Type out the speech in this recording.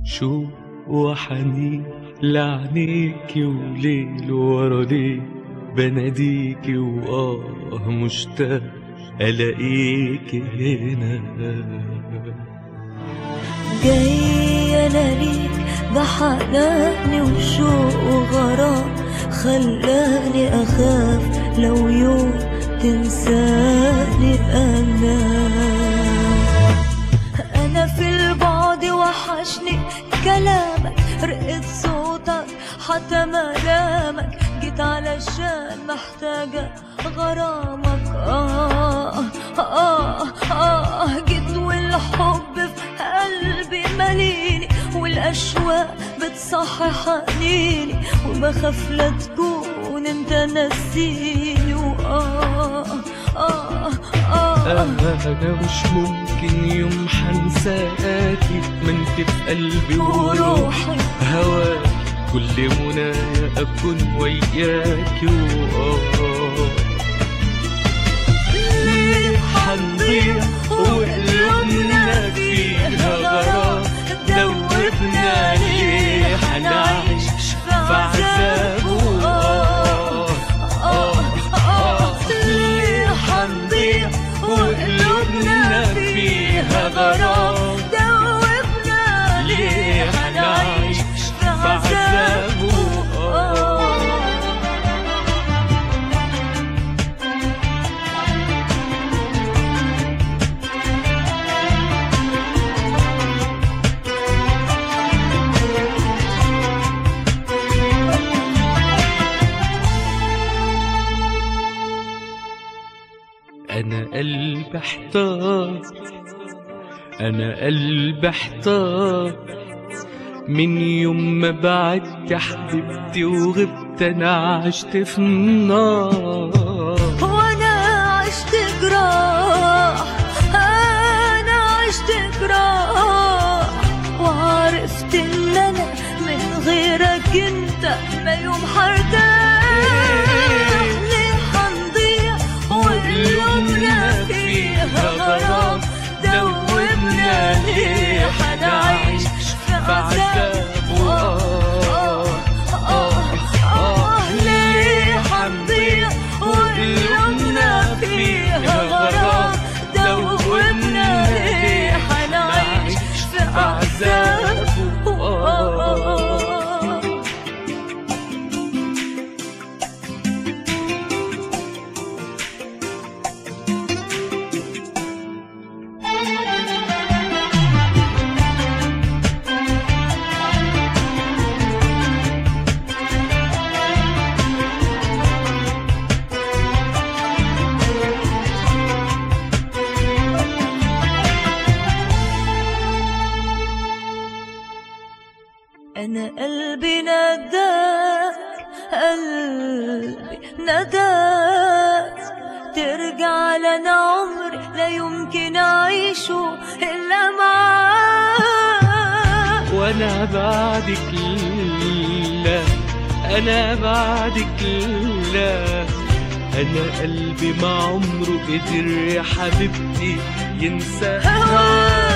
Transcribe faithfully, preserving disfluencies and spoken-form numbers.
شوق وحنين لعنيكي وليل ورا ليل بناديكي وآه مشتاق ألاقيكي هنا. جاي أنا ليك بحناني وشوق وغرام خلاني أخاف لو يوم تنساني. أنا أنا في البعد وحشني كلامك رقة صوتك حتى ملامك جيت علشان محتاجة غرامك. آه آه آه جيت والحب في قلبي مليني والأشواق بتصحي حنيني وبخاف لا تكون انت نسيني. وآه آه آه أنا مش ممكن يوم حنساكي ما انت في قلبي وروحي هواكي كل منايا أكون وياكي. وآه ليه حنضيع وقلوبنا فيها غرام دوبنا ليه حنعيش في عذاب. وآه آه آه ليه حنضيع وقلوبنا فيها غرام دوبنا ليه حنعيش في عذاب. أنا قلبي احتار أنا قلبي احتار من يوم ما بعدت يا حبيبتي وغبت أنا عشت في النار. وأنا عشت جراح أنا عشت جراح وعرفت إن أنا من غيرك أنت ما يوم حرتاح. ليه حنضيع وقلوبنا فيها غرام دوبنا ليه حنعيش في عذاب. وآه آه آه ليه حنضيع وقلوبنا فيها غرام دوبنا ليه حنعيش في عذاب. وآه أنا قلبي نداك قلبي نداك ترجع لنا عمري لا يمكن أعيشه إلا معاك. وأنا بعدك لا أنا بعدك لا أنا قلبي ما عمره قدر يا حبيبتي ينسى.